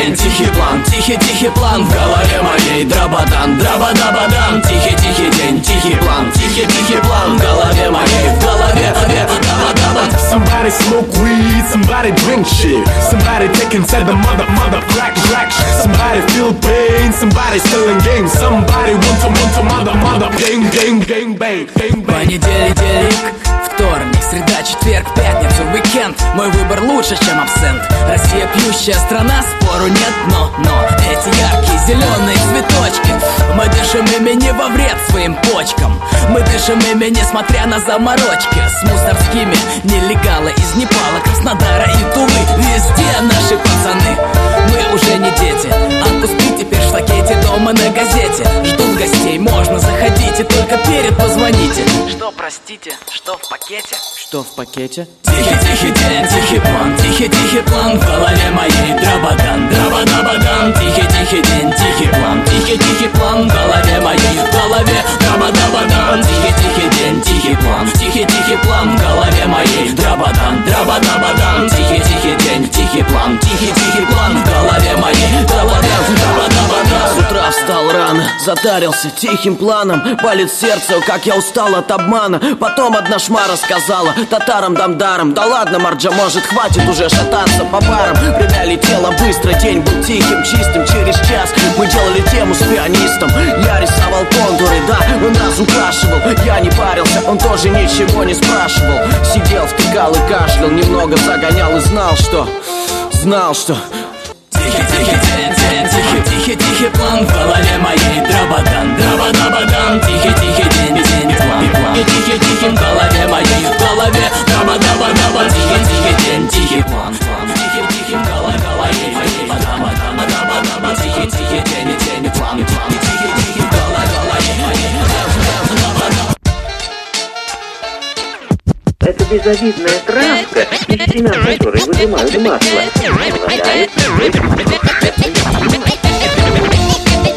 день, тихий план в голове моей. Драбадан, драбадабадан. Тихий день, тихий план в голове моей. В голове, драбадабадан. Somebody smoke weed, somebody drink shit, somebody taking to the mother crack shit. Somebody feel pain, somebody selling games, somebody want to mother bang bang. Понедельник, вторник, среда, четверг, пятница, уикенд. Мой выбор лучше, чем абсент. Россия пьющая страна, спору нет, но эти яркие зеленые цветочки, мы дышим ими не во вред своим почкам. Мы дышим ими, несмотря на заморочки. С мусорскими нелегалы из Непала, Краснодара и Тувы. Везде наши пацаны, мы уже не дети. Отпуски теперь в штакете, дома на газете. Ждут гостей, можно заходите, только перед позвоните. Что, простите, что в пакете? Что в пакете? Тихий день, тихий план в голове моей. Драбадан, драбадабадан. Тихий день, тихий план в голове моей. В голове драбадабадан. Тихий день, тихий план в голове моей. Драбадан, драбадабадан. Тихий день, тихий план в голове моей. Драбадан. С утра встал рано, затарился тихим планом. Болит сердце, как я устал от обмана. Потом одна шмара сказала татарам дамдарам: да ладно, Марджа, может, хватит уже шататься по барам. Время летело быстро, день был тихим, чистым. Через час мы делали тему с пианистом. Я рисовал контуры, да, он нас укашивал. Я не парился, он тоже ничего не спрашивал. Сидел, втыкал и кашлял, немного загонял и знал, что Тихий план в голове моей. Драбадан, драбадабадан. Тихий день, план. Тихий в голове моей. В голове драбадабадан. Тихий день, тихий план. Тихий в голове моей. Тихий день, план. Тихий в голове моей. Это безобидная травка, из семян которой выжимают масло.